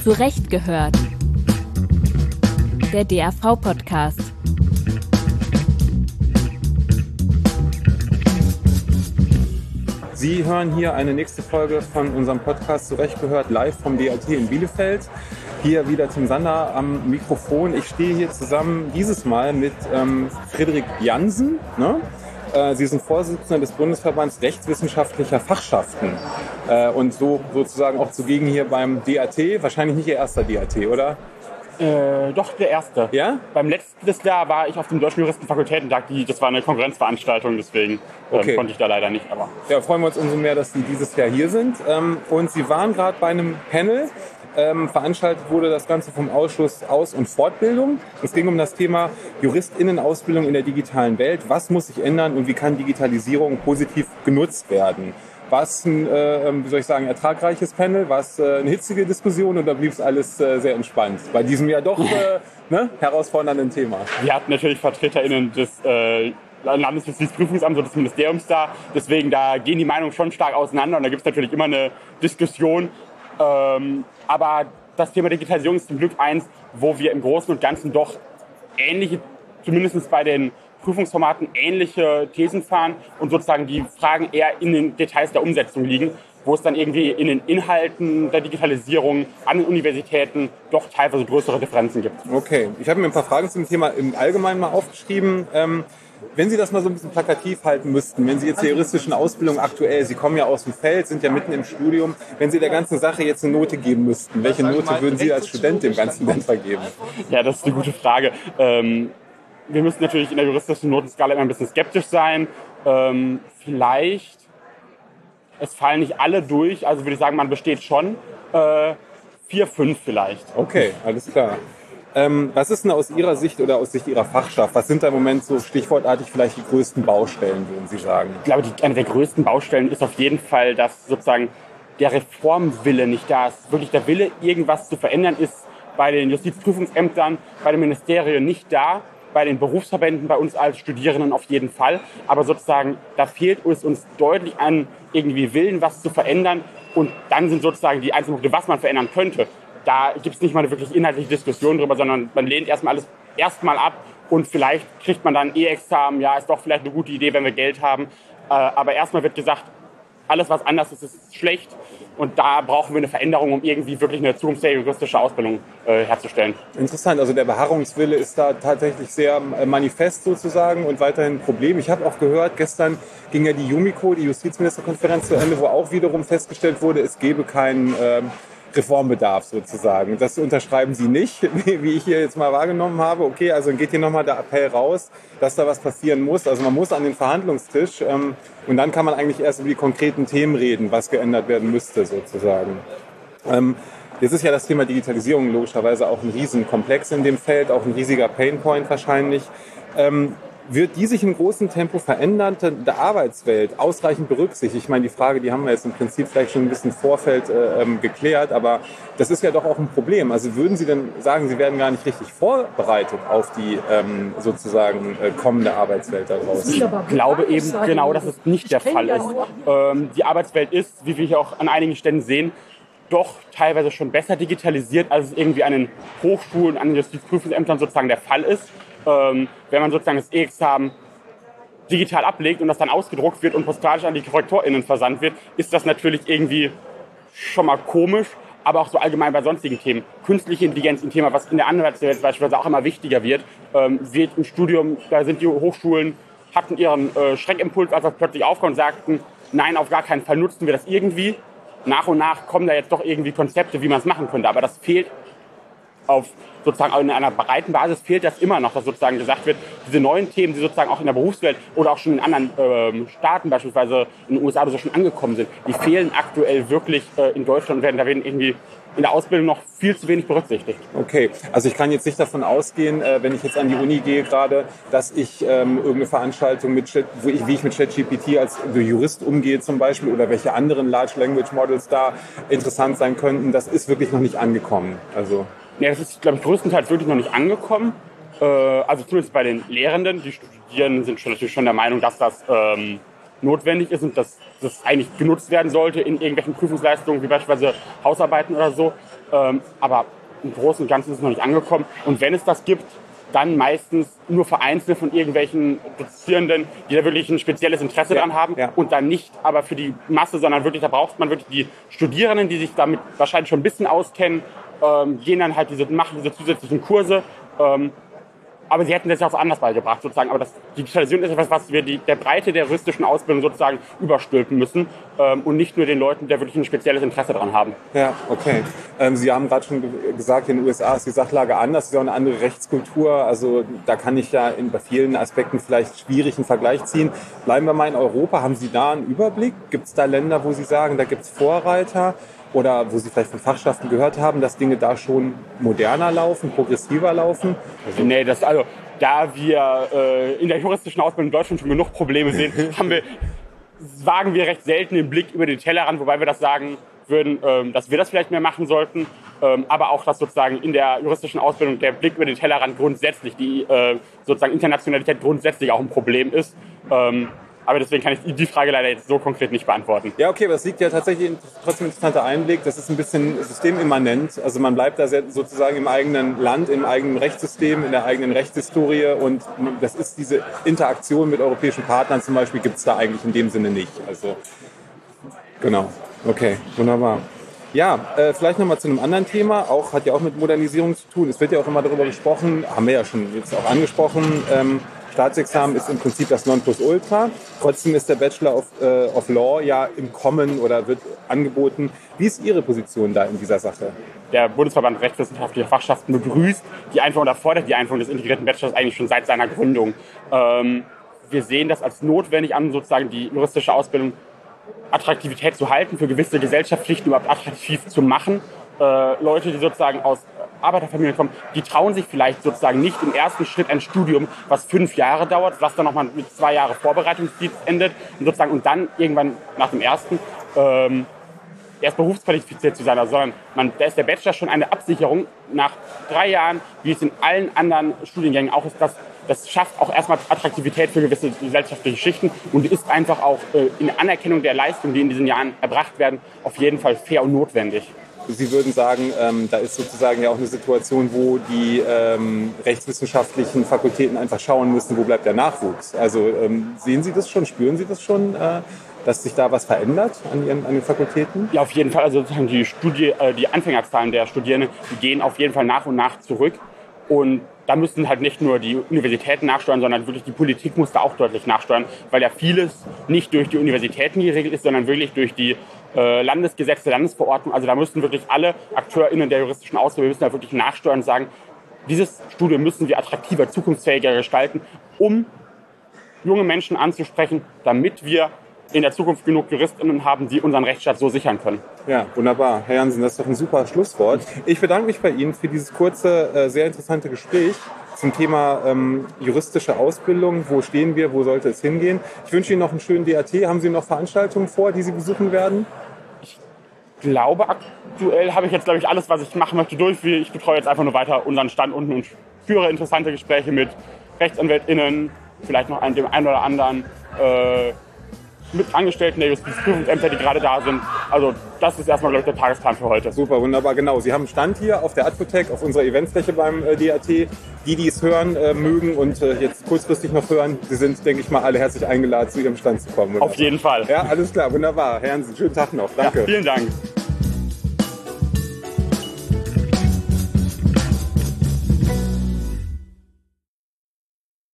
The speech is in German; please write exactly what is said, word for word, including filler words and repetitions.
Zurecht gehört. Der D A V-Podcast. Sie hören hier eine nächste Folge von unserem Podcast Zurecht gehört, live vom D A T in Bielefeld. Hier wieder Tim Sander am Mikrofon. Ich stehe hier zusammen dieses Mal mit ähm, Friedrich Jansen. Ne? Äh, Sie sind Vorsitzender des Bundesverbands Rechtswissenschaftlicher Fachschaften äh, und so sozusagen auch zugegen hier beim D A T. Wahrscheinlich nicht Ihr erster D A T, oder? Äh, doch, der erste. Ja? Beim letzten Jahr war ich auf dem Deutschen Juristenfakultätentag, die, das war eine Konkurrenzveranstaltung, deswegen okay. ähm, konnte ich da leider nicht. Aber ja, freuen wir uns umso mehr, dass Sie dieses Jahr hier sind. Ähm, und Sie waren gerade bei einem Panel. Ähm, veranstaltet wurde das Ganze vom Ausschuss Aus- und Fortbildung. Es ging um das Thema JuristInnenausbildung in der digitalen Welt. Was muss sich ändern und wie kann Digitalisierung positiv genutzt werden? War es ein, äh, wie soll ich sagen, ertragreiches Panel? War es äh, eine hitzige Diskussion oder blieb es alles äh, sehr entspannt? Bei diesem ja doch äh, ne, herausfordernden Thema. wir hatten natürlich VertreterInnen des äh, Landesjustizprüfungsamts und des Ministeriums da. Deswegen, da gehen die Meinungen schon stark auseinander und da gibt es natürlich immer eine Diskussion. Ähm, aber das Thema Digitalisierung ist zum Glück eins, wo wir im Großen und Ganzen doch ähnliche, zumindest bei den Prüfungsformaten, ähnliche Thesen fahren und sozusagen die Fragen eher in den Details der Umsetzung liegen, wo es dann irgendwie in den Inhalten der Digitalisierung an den Universitäten doch teilweise größere Differenzen gibt. Okay, ich habe mir ein paar Fragen zum Thema im Allgemeinen mal aufgeschrieben. Ähm Wenn Sie das mal so ein bisschen plakativ halten müssten, wenn Sie jetzt der juristischen Ausbildung aktuell, Sie kommen ja aus dem Feld, sind ja mitten im Studium, wenn Sie der ganzen Sache jetzt eine Note geben müssten, welche Note würden Sie als Student dem Ganzen denn vergeben? Ja, das ist eine gute Frage. Ähm, wir müssen natürlich in der juristischen Notenskala immer ein bisschen skeptisch sein. Ähm, vielleicht, es fallen nicht alle durch, also würde ich sagen, man besteht schon. Äh, vier, fünf vielleicht. Okay, alles klar. Ähm, was ist denn aus Ihrer Sicht oder aus Sicht Ihrer Fachschaft? Was sind da im Moment so stichwortartig vielleicht die größten Baustellen, würden Sie sagen? Ich glaube, die, eine der größten Baustellen ist auf jeden Fall, dass sozusagen der Reformwille nicht da ist. Wirklich der Wille, irgendwas zu verändern, ist bei den Justizprüfungsämtern, bei den Ministerien nicht da, bei den Berufsverbänden, bei uns als Studierenden auf jeden Fall. Aber sozusagen, da fehlt es uns deutlich an irgendwie Willen, was zu verändern. Und dann sind sozusagen die einzelnen Punkte, was man verändern könnte. Da gibt es nicht mal eine wirklich inhaltliche Diskussion drüber, sondern man lehnt erstmal alles erstmal ab und vielleicht kriegt man dann E-Examen, ja, ist doch vielleicht eine gute Idee, wenn wir Geld haben. Äh, aber erstmal wird gesagt, alles was anders ist, ist schlecht und da brauchen wir eine Veränderung, um irgendwie wirklich eine zukunftsfähige juristische Ausbildung äh, herzustellen. Interessant, also der Beharrungswille ist da tatsächlich sehr manifest sozusagen und weiterhin ein Problem. Ich habe auch gehört, gestern ging ja die JUMICO, die Justizministerkonferenz zu Ende, wo auch wiederum festgestellt wurde, es gebe keinen ähm, Reformbedarf sozusagen. Das unterschreiben Sie nicht, wie ich hier jetzt mal wahrgenommen habe. Okay, also geht hier nochmal der Appell raus, dass da was passieren muss. Also man muss an den Verhandlungstisch ähm, und dann kann man eigentlich erst über die konkreten Themen reden, was geändert werden müsste sozusagen. Ähm, jetzt ist ja das Thema Digitalisierung logischerweise auch ein Riesenkomplex in dem Feld, auch ein riesiger Painpoint wahrscheinlich. Ähm, Wird die sich im großen Tempo verändernde Arbeitswelt ausreichend berücksichtigt? Ich meine, die Frage, die haben wir jetzt im Prinzip vielleicht schon ein bisschen im Vorfeld äh, geklärt, aber das ist ja doch auch ein Problem. Also würden Sie denn sagen, Sie werden gar nicht richtig vorbereitet auf die ähm, sozusagen äh, kommende Arbeitswelt da draußen? Ich glaube eben genau, dass es nicht der Fall ist. Ähm, die Arbeitswelt ist, wie wir hier auch an einigen Stellen sehen, doch teilweise schon besser digitalisiert, als es irgendwie an den Hochschulen, an den Justizprüfungsämtern sozusagen der Fall ist. Ähm, wenn man sozusagen das E-Examen digital ablegt und das dann ausgedruckt wird und postalisch an die KorrektorInnen versandt wird, ist das natürlich irgendwie schon mal komisch, aber auch so allgemein bei sonstigen Themen. Künstliche Intelligenz, ein Thema, was in der Anwaltswelt beispielsweise auch immer wichtiger wird, ähm, wird im Studium, da sind die Hochschulen, hatten ihren äh, Schreckimpuls einfach plötzlich aufgehört und sagten, nein, auf gar keinen Fall nutzen wir das irgendwie. Nach und nach kommen da jetzt doch irgendwie Konzepte, wie man es machen könnte, aber das fehlt auf sozusagen in einer breiten Basis fehlt das immer noch, dass sozusagen gesagt wird, diese neuen Themen, die sozusagen auch in der Berufswelt oder auch schon in anderen ähm, Staaten, beispielsweise in den U S A oder so schon angekommen sind, die fehlen aktuell wirklich äh, in Deutschland und werden da werden irgendwie in der Ausbildung noch viel zu wenig berücksichtigt. Okay, also ich kann jetzt nicht davon ausgehen, äh, wenn ich jetzt an die Uni gehe gerade, dass ich ähm, irgendeine Veranstaltung mit Chat, wo ich, wie ich mit ChatGPT als Jurist umgehe zum Beispiel oder welche anderen Large Language Models da interessant sein könnten, das ist wirklich noch nicht angekommen. Also Ja, das ist, glaube ich, größtenteils wirklich noch nicht angekommen. Äh, also zumindest bei den Lehrenden. Die Studierenden sind schon, natürlich schon der Meinung, dass das ähm, notwendig ist und dass das eigentlich genutzt werden sollte in irgendwelchen Prüfungsleistungen, wie beispielsweise Hausarbeiten oder so. Ähm, aber im Großen und Ganzen ist es noch nicht angekommen. Und wenn es das gibt, dann meistens nur vereinzelt von irgendwelchen Dozierenden, die da wirklich ein spezielles Interesse ja, dran haben ja. und dann nicht aber für die Masse, sondern wirklich, da braucht man wirklich die Studierenden, die sich damit wahrscheinlich schon ein bisschen auskennen, ähm, gehen dann halt diese, machen diese zusätzlichen Kurse. Ähm, aber sie hätten das ja auch anders beigebracht sozusagen. Aber das Digitalisierung ist etwas, was wir die, der Breite der juristischen Ausbildung sozusagen überstülpen müssen ähm, und nicht nur den Leuten, die wirklich ein spezielles Interesse daran haben. Ja, okay. Ähm, Sie haben gerade schon ge- gesagt, in den U S A ist die Sachlage anders, es ist ja auch eine andere Rechtskultur. Also da kann ich ja in, bei vielen Aspekten vielleicht schwierig einen Vergleich ziehen. Bleiben wir mal in Europa. Haben Sie da einen Überblick? Gibt es da Länder, wo Sie sagen, da gibt es Vorreiter? Oder wo Sie vielleicht von Fachschaften gehört haben, dass Dinge da schon moderner laufen, progressiver laufen? Also, nee, das, also, da wir äh, in der juristischen Ausbildung in Deutschland schon genug Probleme sehen, haben wir, wagen wir recht selten den Blick über den Tellerrand, wobei wir das sagen würden, ähm, dass wir das vielleicht mehr machen sollten. Ähm, aber auch, dass sozusagen in der juristischen Ausbildung der Blick über den Tellerrand grundsätzlich, die äh, sozusagen Internationalität grundsätzlich auch ein Problem ist. Ähm, Aber deswegen kann ich die Frage leider jetzt so konkret nicht beantworten. Ja, okay, aber das liegt ja tatsächlich in, trotzdem ein interessanter Einblick. Das ist ein bisschen systemimmanent. Also man bleibt da sehr, sozusagen im eigenen Land, im eigenen Rechtssystem, in der eigenen Rechtshistorie. Und das ist diese Interaktion mit europäischen Partnern zum Beispiel, gibt es da eigentlich in dem Sinne nicht. Also genau, okay, wunderbar. Ja, äh, vielleicht nochmal zu einem anderen Thema, auch hat ja auch mit Modernisierung zu tun. Es wird ja auch immer darüber gesprochen, haben wir ja schon jetzt auch angesprochen, ähm, Staatsexamen ist im Prinzip das Nonplusultra. Trotzdem ist der Bachelor of, äh, of Law ja im Kommen oder wird angeboten. Wie ist Ihre Position da in dieser Sache? Der Bundesverband Rechtswissenschaftliche Fachschaften begrüßt die Einführung oder fordert die Einführung des integrierten Bachelors eigentlich schon seit seiner Gründung. Ähm, wir sehen das als notwendig an, sozusagen die juristische Ausbildung Attraktivität zu halten, für gewisse Gesellschaftspflichten überhaupt attraktiv zu machen. Äh, Leute, die sozusagen aus Arbeiterfamilien kommen, die trauen sich vielleicht sozusagen nicht im ersten Schritt ein Studium, was fünf Jahre dauert, was dann nochmal mit zwei Jahre Vorbereitungsdienst endet und sozusagen und dann irgendwann nach dem ersten ähm, erst berufsqualifiziert zu sein, also, sondern man, da ist der Bachelor schon eine Absicherung nach drei Jahren, wie es in allen anderen Studiengängen auch ist, das, das schafft auch erstmal Attraktivität für gewisse gesellschaftliche Schichten und ist einfach auch äh, in Anerkennung der Leistungen, die in diesen Jahren erbracht werden, auf jeden Fall fair und notwendig. Sie würden sagen, ähm, da ist sozusagen ja auch eine Situation, wo die ähm, rechtswissenschaftlichen Fakultäten einfach schauen müssen, wo bleibt der Nachwuchs. Also ähm, sehen Sie das schon, spüren Sie das schon, äh, dass sich da was verändert an, Ihren, an den Fakultäten? Ja, auf jeden Fall. Also sozusagen die, Studie, äh, die Anfängerzahlen der Studierenden, die gehen auf jeden Fall nach und nach zurück. Und da müssen halt nicht nur die Universitäten nachsteuern, sondern wirklich die Politik muss da auch deutlich nachsteuern, weil ja vieles nicht durch die Universitäten geregelt ist, sondern wirklich durch die äh, Landesgesetze, Landesverordnungen. Also da müssen wirklich alle AkteurInnen der juristischen Ausbildung müssen da wirklich nachsteuern und sagen, dieses Studium müssen wir attraktiver, zukunftsfähiger gestalten, um junge Menschen anzusprechen, damit wir in der Zukunft genug JuristInnen haben, die unseren Rechtsstaat so sichern können. Ja, wunderbar. Herr Jansen, das ist doch ein super Schlusswort. Ich bedanke mich bei Ihnen für dieses kurze, äh, sehr interessante Gespräch zum Thema ähm, juristische Ausbildung. Wo stehen wir? Wo sollte es hingehen? Ich wünsche Ihnen noch einen schönen D A T. Haben Sie noch Veranstaltungen vor, die Sie besuchen werden? Ich glaube, aktuell habe ich jetzt, glaube ich, alles, was ich machen möchte, durch. Ich betreue jetzt einfach nur weiter unseren Stand unten und führe interessante Gespräche mit RechtsanwältInnen, vielleicht noch einem, dem einen oder anderen äh, mit Angestellten der Justizprüfungsämter, die gerade da sind. Also das ist erstmal, glaube ich, der Tagesplan für heute. Super, wunderbar, genau. Sie haben einen Stand hier auf der Advotech, auf unserer Eventfläche beim äh, D A T. Die, die es hören äh, mögen und äh, jetzt kurzfristig noch hören, Sie sind, denke ich mal, alle herzlich eingeladen, zu Ihrem Stand zu kommen. Oder? Auf jeden Fall. Ja, alles klar, wunderbar. Herr Jansen, schönen Tag noch. Danke. Ja, vielen Dank.